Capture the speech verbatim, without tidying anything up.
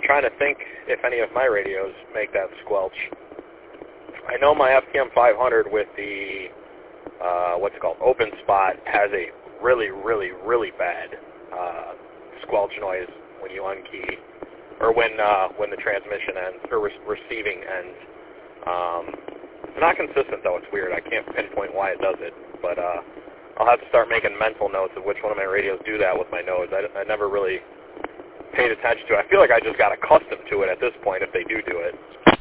trying to think if any of my radios make that squelch. I know my F T M five hundred with the, uh, what's it called, open spot has a really, really, really bad uh, squelch noise when you unkey, or when uh, when the transmission ends, or re- receiving ends. Um, it's not consistent, though. It's weird. I can't pinpoint why it does it, but uh, I'll have to start making mental notes of which one of my radios do that with my nose. I, I never really paid attention to it. I feel like I just got accustomed to it at this point if they do do it.